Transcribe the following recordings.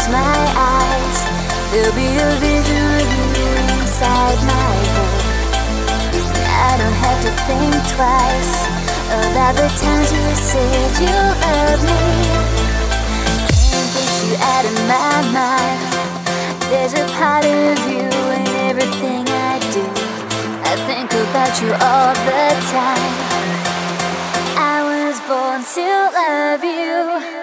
close my eyes, there'll be a vision of you inside my head. I don't have to think twice about the times you said you love me. Can't get you out of my mind. There's a part of you in everything I do. I think about you all the time. I was born to love you.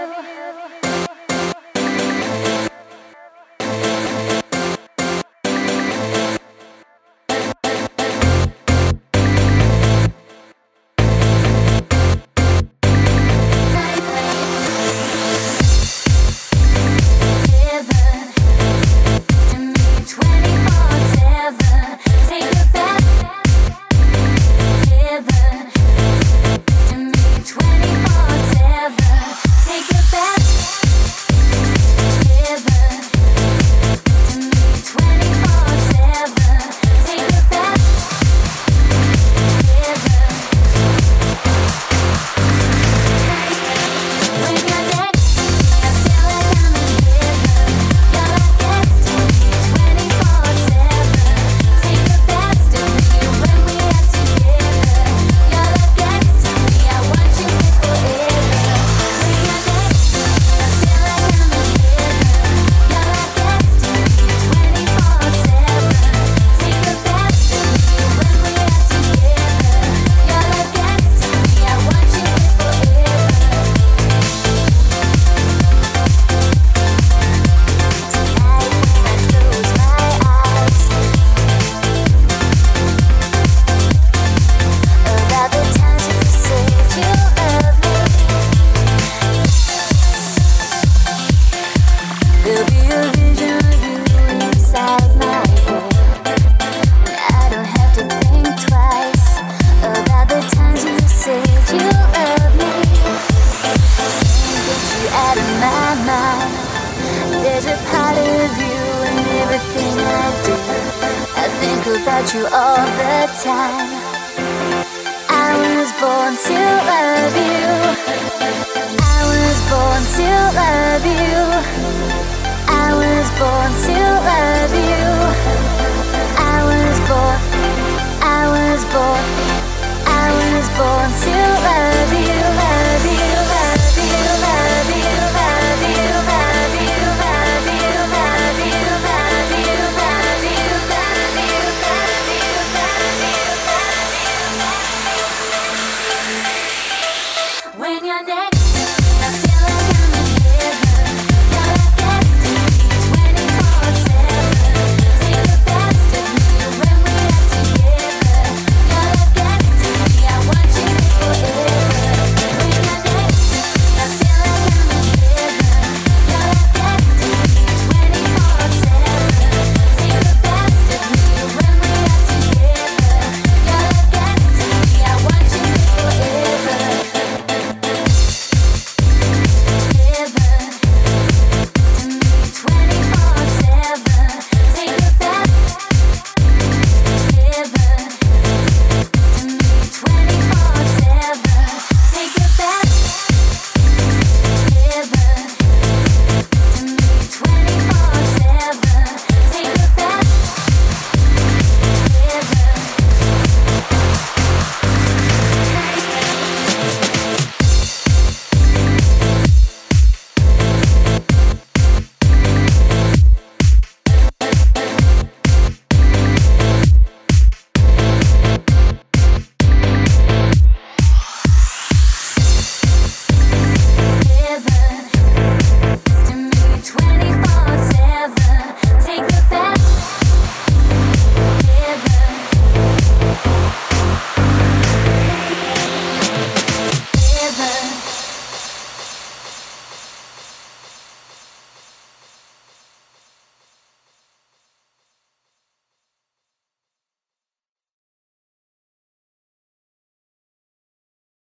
About you all the time. I was born to love you. I was born to love you.